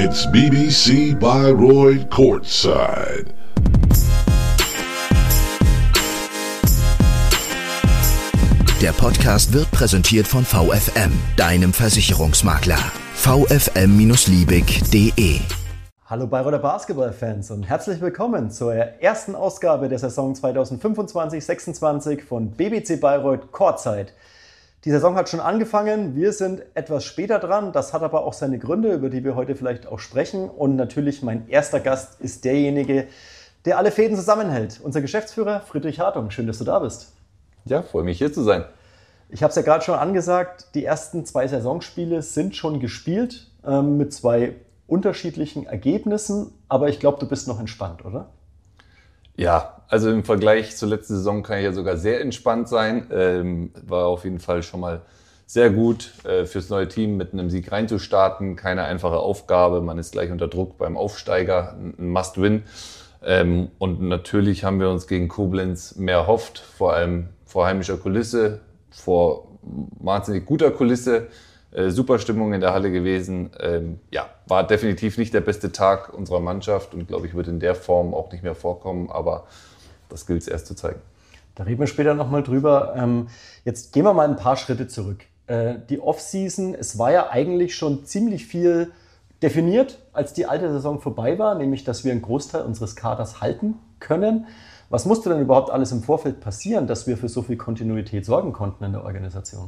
It's BBC Bayreuth Courtside. Der Podcast wird präsentiert von VFM, deinem Versicherungsmakler. vfm-liebig.de. Hallo Bayreuther Basketballfans und herzlich willkommen zur ersten Ausgabe der Saison 2025-26 von BBC Bayreuth Courtside. Die Saison hat schon angefangen, wir sind etwas später dran, das hat aber auch seine Gründe, über die wir heute vielleicht auch sprechen. Und natürlich mein erster Gast ist derjenige, der alle Fäden zusammenhält, unser Geschäftsführer Friedrich Hartung. Schön, dass du da bist. Ja, freue mich hier zu sein. Ich habe es ja gerade schon angesagt, die ersten 2 Saisonspiele sind schon gespielt, mit 2 unterschiedlichen Ergebnissen, aber ich glaube, du bist noch entspannt, oder? Ja, also im Vergleich zur letzten Saison kann ich ja sogar sehr entspannt sein. War auf jeden Fall schon mal sehr gut fürs neue Team mit einem Sieg reinzustarten. Keine einfache Aufgabe, man ist gleich unter Druck beim Aufsteiger, ein Must-Win. Und natürlich haben wir uns gegen Koblenz mehr erhofft, vor allem vor heimischer Kulisse, vor wahnsinnig guter Kulisse. Super Stimmung in der Halle gewesen. War definitiv nicht der beste Tag unserer Mannschaft und glaube ich, wird in der Form auch nicht mehr vorkommen, aber das gilt es erst zu zeigen. Da reden wir später nochmal drüber. Jetzt gehen wir mal ein paar Schritte zurück. Die Offseason, es war ja eigentlich schon ziemlich viel definiert, als die alte Saison vorbei war, nämlich, dass wir einen Großteil unseres Kaders halten können. Was musste denn überhaupt alles im Vorfeld passieren, dass wir für so viel Kontinuität sorgen konnten in der Organisation?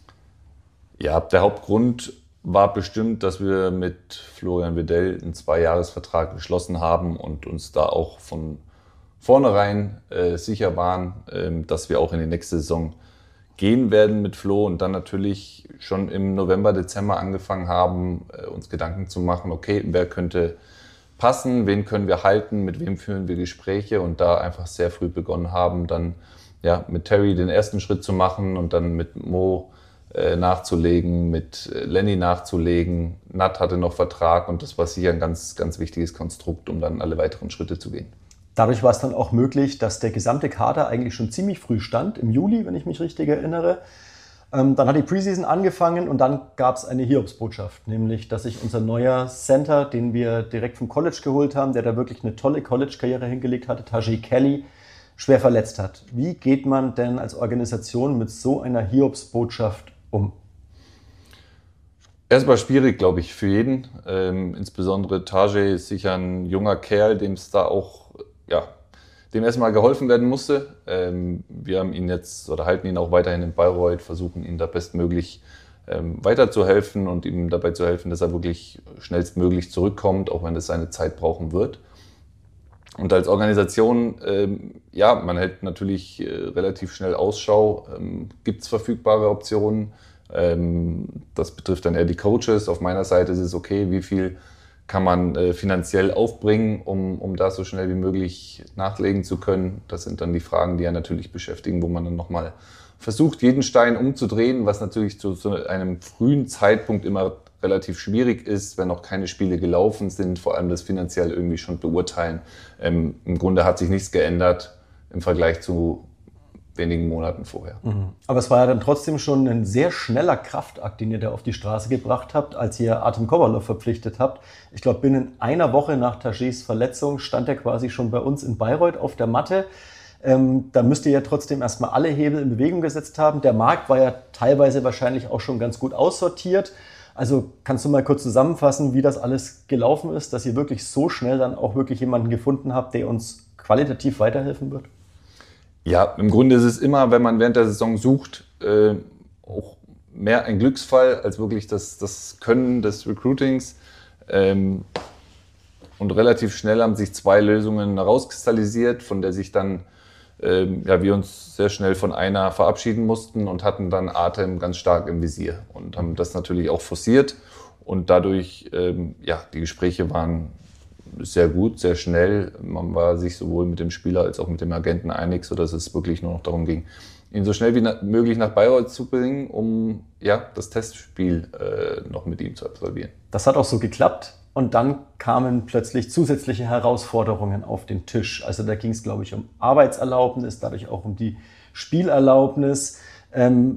Ja, der Hauptgrund war bestimmt, dass wir mit Florian Wedell einen 2-Jahres-Vertrag geschlossen haben und uns da auch von vornherein sicher waren, dass wir auch in die nächste Saison gehen werden mit Flo und dann natürlich schon im November, Dezember angefangen haben, uns Gedanken zu machen, okay, wer könnte passen, wen können wir halten, mit wem führen wir Gespräche und da einfach sehr früh begonnen haben, dann mit Terry den ersten Schritt zu machen und dann mit Mo nachzulegen, mit Lenny nachzulegen. Nat hatte noch Vertrag und das war sicher ein ganz, ganz wichtiges Konstrukt, um dann alle weiteren Schritte zu gehen. Dadurch war es dann auch möglich, dass der gesamte Kader eigentlich schon ziemlich früh stand, im Juli, wenn ich mich richtig erinnere. Dann hat die Preseason angefangen und dann gab es eine Hiobsbotschaft, nämlich, dass sich unser neuer Center, den wir direkt vom College geholt haben, der da wirklich eine tolle College-Karriere hingelegt hatte, Tajay Kelly, schwer verletzt hat. Wie geht man denn als Organisation mit so einer Hiobsbotschaft um? Erstmal schwierig, glaube ich, für jeden. Insbesondere Tajay ist sicher ein junger Kerl, dem es da auch, dem erstmal geholfen werden musste. Wir haben ihn jetzt oder halten ihn auch weiterhin in Bayreuth, versuchen ihn da bestmöglich weiterzuhelfen und ihm dabei zu helfen, dass er wirklich schnellstmöglich zurückkommt, auch wenn es seine Zeit brauchen wird. Und als Organisation, man hält natürlich relativ schnell Ausschau. Gibt es verfügbare Optionen? Das betrifft dann eher die Coaches. Auf meiner Seite ist es okay, wie viel kann man finanziell aufbringen, um da so schnell wie möglich nachlegen zu können. Das sind dann die Fragen, die ja natürlich beschäftigen, wo man dann nochmal versucht, jeden Stein umzudrehen, was natürlich zu einem frühen Zeitpunkt immer relativ schwierig ist, wenn noch keine Spiele gelaufen sind, vor allem das finanziell irgendwie schon beurteilen. Im Grunde hat sich nichts geändert im Vergleich zu wenigen Monaten vorher. Aber es war ja dann trotzdem schon ein sehr schneller Kraftakt, den ihr da auf die Straße gebracht habt, als ihr Artem Kowalov verpflichtet habt. Ich glaube, binnen einer Woche nach Tajays Verletzung stand er quasi schon bei uns in Bayreuth auf der Matte. Da müsst ihr ja trotzdem erstmal alle Hebel in Bewegung gesetzt haben. Der Markt war ja teilweise wahrscheinlich auch schon ganz gut aussortiert. Also kannst du mal kurz zusammenfassen, wie das alles gelaufen ist, dass ihr wirklich so schnell dann auch wirklich jemanden gefunden habt, der uns qualitativ weiterhelfen wird? Ja, im Grunde ist es immer, wenn man während der Saison sucht, auch mehr ein Glücksfall als wirklich das Können des Recruitings. Und relativ schnell haben sich 2 Lösungen herauskristallisiert, von der sich dann wir uns sehr schnell von einer verabschieden mussten und hatten dann Artem ganz stark im Visier und haben das natürlich auch forciert und dadurch, die Gespräche waren sehr gut, sehr schnell. Man war sich sowohl mit dem Spieler als auch mit dem Agenten einig, sodass es wirklich nur noch darum ging, ihn so schnell wie möglich nach Bayreuth zu bringen, um das Testspiel noch mit ihm zu absolvieren. Das hat auch so geklappt. Und dann kamen plötzlich zusätzliche Herausforderungen auf den Tisch. Also da ging es, glaube ich, um Arbeitserlaubnis, dadurch auch um die Spielerlaubnis.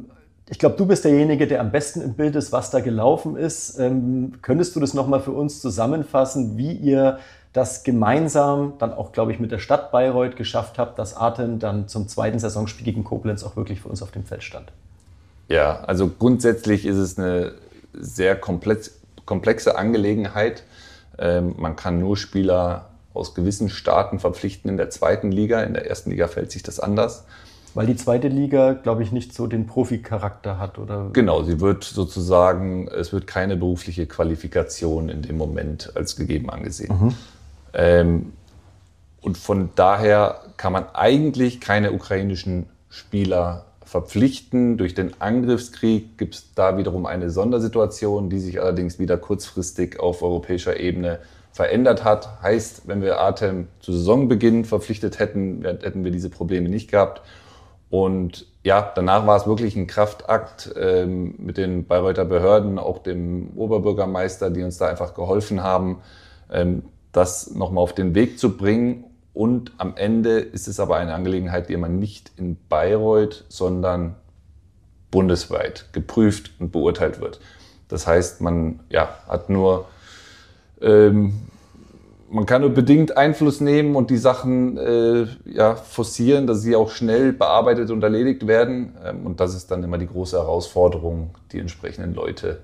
Ich glaube, du bist derjenige, der am besten im Bild ist, was da gelaufen ist. Könntest du das nochmal für uns zusammenfassen, wie ihr das gemeinsam dann auch, glaube ich, mit der Stadt Bayreuth geschafft habt, dass Artem dann zum zweiten Saisonspiel gegen Koblenz auch wirklich für uns auf dem Feld stand? Ja, also grundsätzlich ist es eine sehr komplexe Angelegenheit. Man kann nur Spieler aus gewissen Staaten verpflichten in der zweiten Liga. In der ersten Liga fällt sich das anders. Weil die zweite Liga, glaube ich, nicht so den Profi-Charakter hat, oder? Genau, es wird keine berufliche Qualifikation in dem Moment als gegeben angesehen. Und von daher kann man eigentlich keine ukrainischen Spieler verpflichten. Durch den Angriffskrieg gibt es da wiederum eine Sondersituation, die sich allerdings wieder kurzfristig auf europäischer Ebene verändert hat. Heißt, wenn wir Artem zu Saisonbeginn verpflichtet hätten, hätten wir diese Probleme nicht gehabt. Und ja, danach war es wirklich ein Kraftakt mit den Bayreuther Behörden, auch dem Oberbürgermeister, die uns da einfach geholfen haben, das nochmal auf den Weg zu bringen. Und am Ende ist es aber eine Angelegenheit, die immer nicht in Bayreuth, sondern bundesweit geprüft und beurteilt wird. Das heißt, man hat nur man kann nur bedingt Einfluss nehmen und die Sachen forcieren, dass sie auch schnell bearbeitet und erledigt werden. Und das ist dann immer die große Herausforderung, die entsprechenden Leute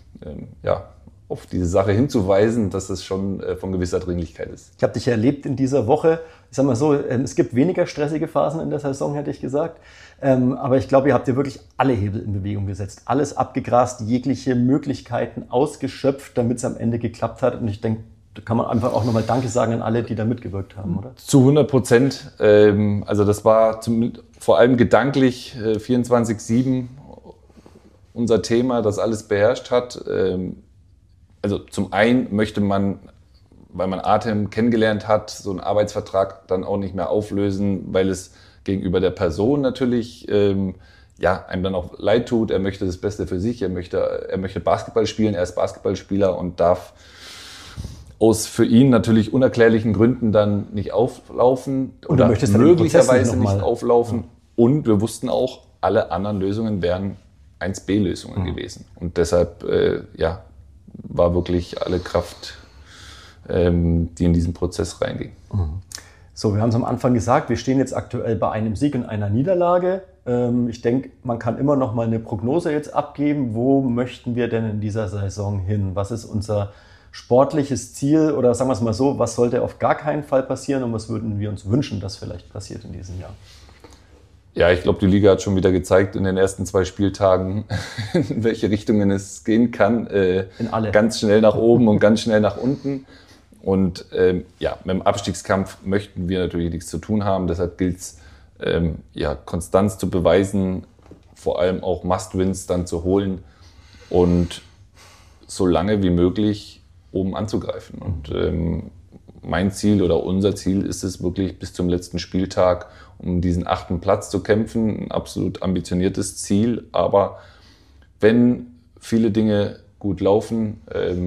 auf diese Sache hinzuweisen, dass es schon von gewisser Dringlichkeit ist. Ich habe dich erlebt in dieser Woche. Ich sag mal so, es gibt weniger stressige Phasen in der Saison, hätte ich gesagt. Aber ich glaube, ihr habt ja wirklich alle Hebel in Bewegung gesetzt. Alles abgegrast, jegliche Möglichkeiten ausgeschöpft, damit es am Ende geklappt hat. Und ich denke, da kann man einfach auch nochmal Danke sagen an alle, die da mitgewirkt haben, oder? Zu 100%. Also das war vor allem gedanklich 24/7 unser Thema, das alles beherrscht hat. Also zum einen möchte man, weil man Artem kennengelernt hat, so einen Arbeitsvertrag dann auch nicht mehr auflösen, weil es gegenüber der Person natürlich einem dann auch leid tut. Er möchte das Beste für sich, er möchte Basketball spielen, er ist Basketballspieler und darf aus für ihn natürlich unerklärlichen Gründen dann nicht auflaufen oder möglicherweise nicht auflaufen. Ja. Und wir wussten auch, alle anderen Lösungen wären 1B-Lösungen gewesen. Und deshalb war wirklich alle Kraft, die in diesen Prozess reinging. So, wir haben es am Anfang gesagt, wir stehen jetzt aktuell bei einem Sieg und einer Niederlage. Ich denke, man kann immer noch mal eine Prognose jetzt abgeben. Wo möchten wir denn in dieser Saison hin? Was ist unser sportliches Ziel? Oder sagen wir es mal so, was sollte auf gar keinen Fall passieren und was würden wir uns wünschen, dass vielleicht passiert in diesem Jahr? Ja, ich glaube, die Liga hat schon wieder gezeigt in den ersten 2 Spieltagen, in welche Richtungen es gehen kann. In alle. Ganz schnell nach oben und ganz schnell nach unten. Und mit dem Abstiegskampf möchten wir natürlich nichts zu tun haben. Deshalb gilt es, Konstanz zu beweisen, vor allem auch Must-Wins dann zu holen und so lange wie möglich oben anzugreifen. Und mein Ziel oder unser Ziel ist es wirklich bis zum letzten Spieltag um diesen 8. Platz zu kämpfen. Ein absolut ambitioniertes Ziel. Aber wenn viele Dinge gut laufen,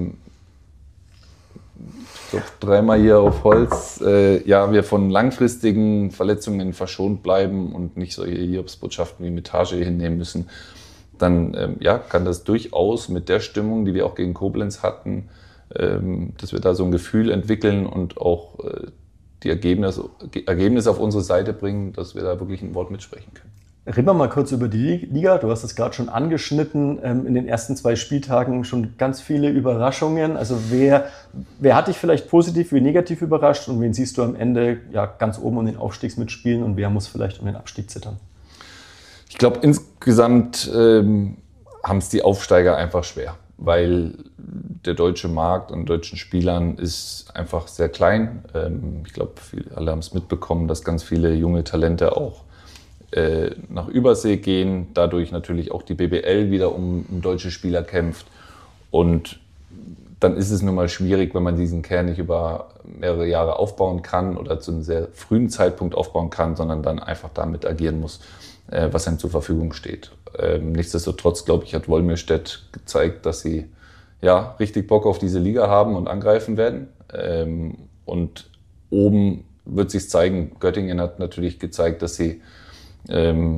ich glaube 3-mal hier auf Holz, wir von langfristigen Verletzungen verschont bleiben und nicht solche Hiobsbotschaften wie mit Tage hinnehmen müssen, dann kann das durchaus mit der Stimmung, die wir auch gegen Koblenz hatten, dass wir da so ein Gefühl entwickeln und auch die Ergebnisse auf unsere Seite bringen, dass wir da wirklich ein Wort mitsprechen können. Reden wir mal kurz über die Liga. Du hast es gerade schon angeschnitten. In den ersten 2 Spieltagen schon ganz viele Überraschungen. Also wer hat dich vielleicht positiv wie negativ überrascht und wen siehst du am Ende ganz oben um den Aufstieg mitspielen und wer muss vielleicht um den Abstieg zittern? Ich glaube, insgesamt haben es die Aufsteiger einfach schwer, weil der deutsche Markt an deutschen Spielern ist einfach sehr klein. Ich glaube, alle haben es mitbekommen, dass ganz viele junge Talente auch nach Übersee gehen, dadurch natürlich auch die BBL wieder um deutsche Spieler kämpft. Und dann ist es nun mal schwierig, wenn man diesen Kern nicht über mehrere Jahre aufbauen kann oder zu einem sehr frühen Zeitpunkt aufbauen kann, sondern dann einfach damit agieren muss, was einem zur Verfügung steht. Nichtsdestotrotz, glaube ich, hat Wolmirstedt gezeigt, dass sie richtig Bock auf diese Liga haben und angreifen werden. Und oben wird sich zeigen, Göttingen hat natürlich gezeigt, dass sie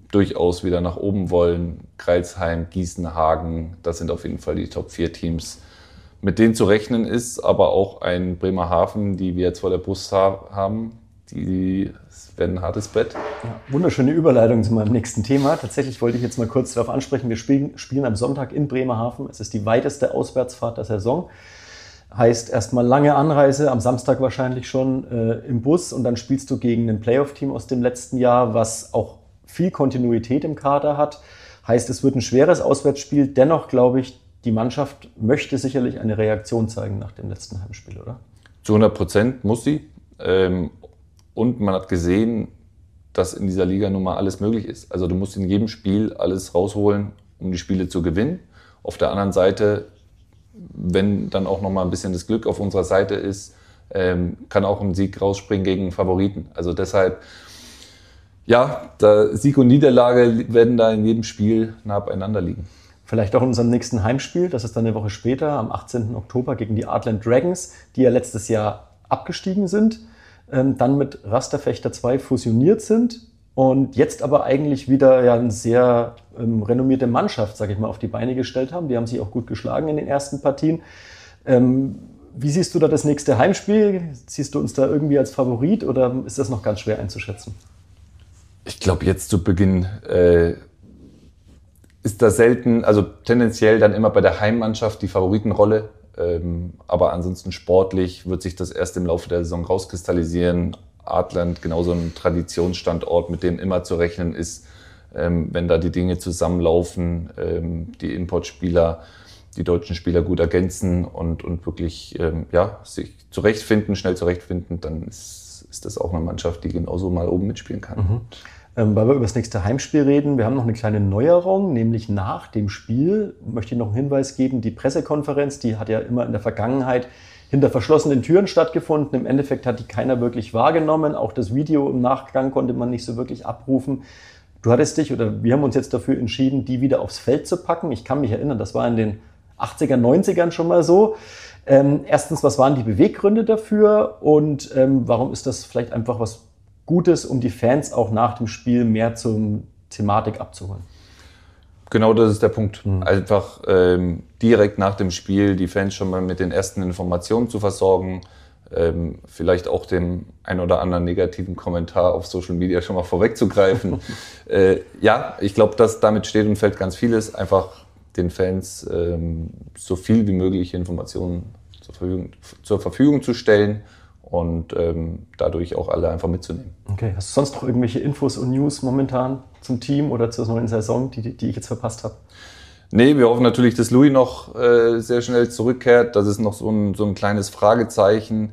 durchaus wieder nach oben wollen. Crailsheim, Gießen, Hagen, das sind auf jeden Fall die Top-4-Teams, mit denen zu rechnen ist, aber auch ein Bremerhaven, die wir jetzt vor der Brust haben, die werden ein hartes Brett. Ja, wunderschöne Überleitung zu meinem nächsten Thema. Tatsächlich wollte ich jetzt mal kurz darauf ansprechen, wir spielen am Sonntag in Bremerhaven. Es ist die weiteste Auswärtsfahrt der Saison. Heißt erstmal lange Anreise, am Samstag wahrscheinlich schon im Bus, und dann spielst du gegen ein Playoff-Team aus dem letzten Jahr, was auch viel Kontinuität im Kader hat. Heißt, es wird ein schweres Auswärtsspiel. Dennoch glaube ich, die Mannschaft möchte sicherlich eine Reaktion zeigen nach dem letzten Heimspiel, oder? Zu 100% muss sie. Und man hat gesehen, dass in dieser Liga nun mal alles möglich ist. Also du musst in jedem Spiel alles rausholen, um die Spiele zu gewinnen. Auf der anderen Seite, wenn dann auch noch mal ein bisschen das Glück auf unserer Seite ist, kann auch ein Sieg rausspringen gegen einen Favoriten. Also deshalb, ja, Sieg und Niederlage werden da in jedem Spiel nah beieinander liegen. Vielleicht auch in unserem nächsten Heimspiel, das ist dann eine Woche später, am 18. Oktober gegen die Artland Dragons, die ja letztes Jahr abgestiegen sind, dann mit Rasterfechter 2 fusioniert sind und jetzt aber eigentlich wieder ja eine sehr renommierte Mannschaft, sage ich mal, auf die Beine gestellt haben. Die haben sich auch gut geschlagen in den ersten Partien. Wie siehst du da das nächste Heimspiel? Siehst du uns da irgendwie als Favorit oder ist das noch ganz schwer einzuschätzen? Ich glaube, jetzt zu Beginn ist das selten, also tendenziell dann immer bei der Heimmannschaft die Favoritenrolle. Aber ansonsten sportlich wird sich das erst im Laufe der Saison rauskristallisieren. Artland, genauso ein Traditionsstandort, mit dem immer zu rechnen ist, wenn da die Dinge zusammenlaufen, die Importspieler, die deutschen Spieler gut ergänzen und wirklich sich schnell zurechtfinden, dann ist das auch eine Mannschaft, die genauso mal oben mitspielen kann. Mhm. Weil wir über das nächste Heimspiel reden, wir haben noch eine kleine Neuerung, nämlich nach dem Spiel, möchte ich noch einen Hinweis geben, die Pressekonferenz, die hat ja immer in der Vergangenheit hinter verschlossenen Türen stattgefunden. Im Endeffekt hat die keiner wirklich wahrgenommen, auch das Video im Nachgang konnte man nicht so wirklich abrufen. Du hattest dich, oder wir haben uns jetzt dafür entschieden, die wieder aufs Feld zu packen. Ich kann mich erinnern, das war in den 80er, 90ern schon mal so. Erstens, was waren die Beweggründe dafür und warum ist das vielleicht einfach was Gutes, um die Fans auch nach dem Spiel mehr zur Thematik abzuholen? Genau, das ist der Punkt. Einfach direkt nach dem Spiel die Fans schon mal mit den ersten Informationen zu versorgen, vielleicht auch dem ein oder anderen negativen Kommentar auf Social Media schon mal vorwegzugreifen. Ich glaube, dass damit steht und fällt ganz vieles, einfach den Fans so viel wie möglich Informationen zur Verfügung zu stellen und dadurch auch alle einfach mitzunehmen. Okay, hast du sonst noch irgendwelche Infos und News momentan zum Team oder zur neuen Saison, die ich jetzt verpasst habe? Nee, wir hoffen natürlich, dass Louis noch sehr schnell zurückkehrt. Das ist noch so ein kleines Fragezeichen.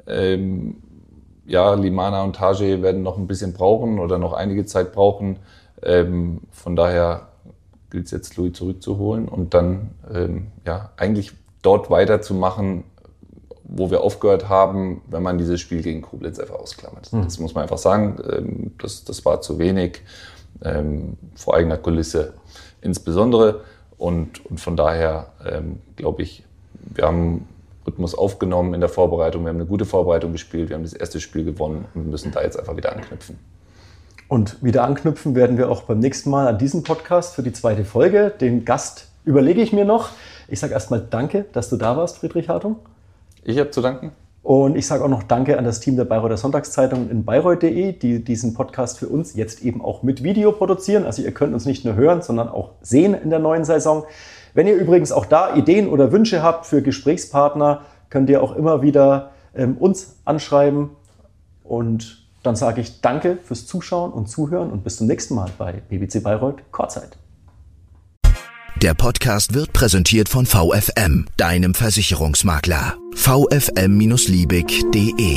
Limana und Tage werden noch ein bisschen brauchen oder noch einige Zeit brauchen. Von daher gilt es jetzt, Louis zurückzuholen und dann eigentlich dort weiterzumachen, wo wir aufgehört haben, wenn man dieses Spiel gegen Koblenz einfach ausklammert. Das muss man einfach sagen. Das war zu wenig, vor eigener Kulisse insbesondere. Und von daher glaube ich, wir haben Rhythmus aufgenommen in der Vorbereitung. Wir haben eine gute Vorbereitung gespielt. Wir haben das erste Spiel gewonnen und müssen da jetzt einfach wieder anknüpfen. Und wieder anknüpfen werden wir auch beim nächsten Mal an diesem Podcast für die zweite Folge. Den Gast überlege ich mir noch. Ich sage erstmal danke, dass du da warst, Friedrich Hartung. Ich habe zu danken. Und ich sage auch noch Danke an das Team der Bayreuther Sonntagszeitung in bayreuth.de, die diesen Podcast für uns jetzt eben auch mit Video produzieren. Also ihr könnt uns nicht nur hören, sondern auch sehen in der neuen Saison. Wenn ihr übrigens auch da Ideen oder Wünsche habt für Gesprächspartner, könnt ihr auch immer wieder uns anschreiben. Und dann sage ich Danke fürs Zuschauen und Zuhören und bis zum nächsten Mal bei BBC Bayreuth Courtside. Der Podcast wird präsentiert von VFM, deinem Versicherungsmakler. vfm-liebig.de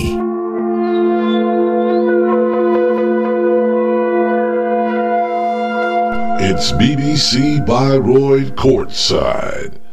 It's BBC Bayreuth Courtside.